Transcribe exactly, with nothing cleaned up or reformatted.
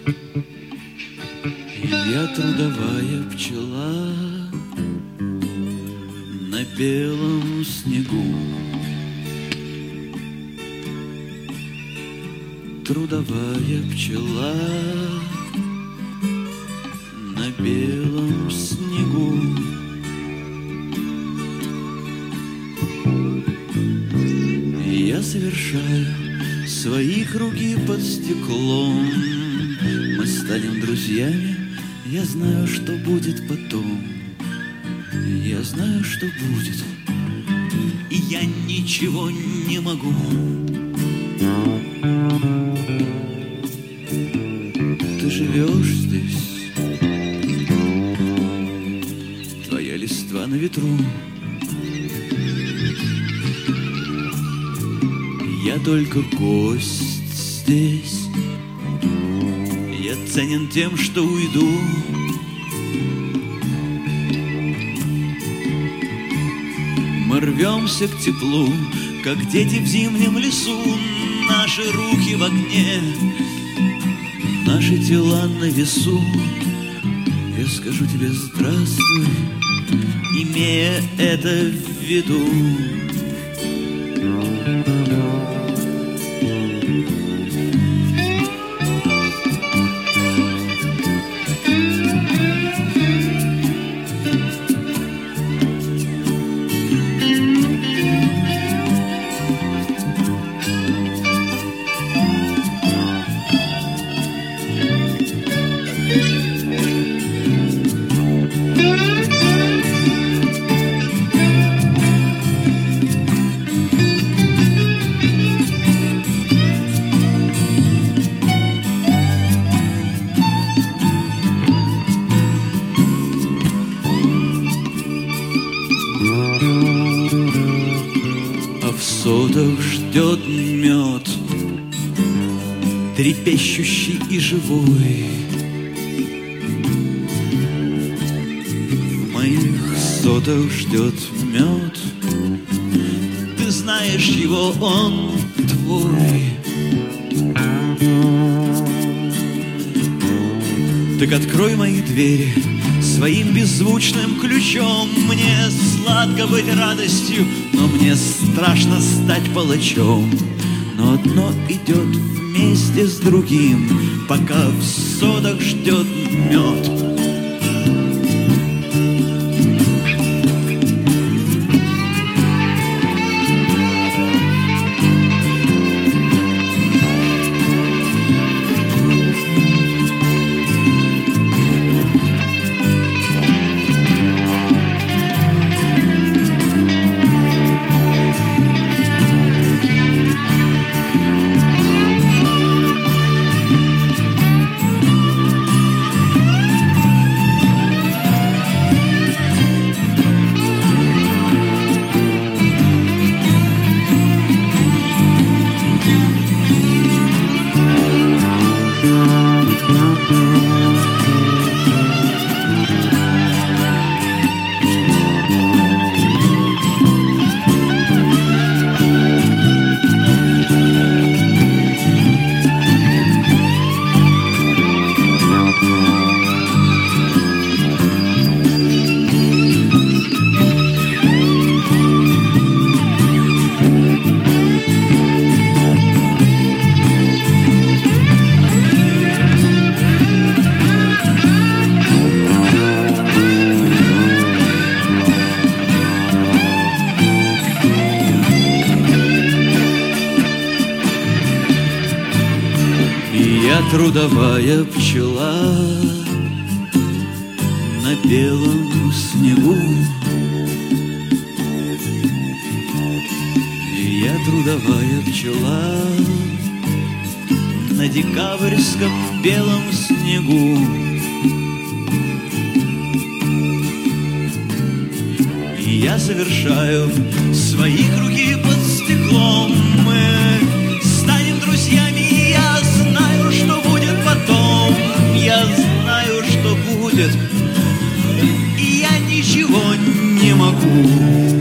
Я трудовая пчела на белом снегу. Трудовая пчела на белом снегу. Я совершаю свои круги под стеклом. Мы станем друзьями, я знаю, что будет потом. Я знаю, что будет, и я ничего не могу. Ты живешь здесь, твоя листва на ветру. Я только гость здесь, я ценен тем, что уйду. Мы рвемся к теплу, как дети в зимнем лесу. Наши руки в огне, наши тела на весу. Я скажу тебе здравствуй, имея это в виду. В сотах ждет мед, трепещущий и живой. В моих сотах ждет мед, ты знаешь его, он твой. Так открой мои двери своим беззвучным ключом. Мне сладко быть радостью, но мне страшно стать палачом. Но одно идет вместе с другим, пока в сотах ждет мед. Я трудовая пчела на белом снегу. Я трудовая пчела на декабрьском белом снегу. И я совершаю свои круги под стеклом. Мы станем друзьями, и я знаю, что будет потом. Я знаю, что будет, и я ничего не могу.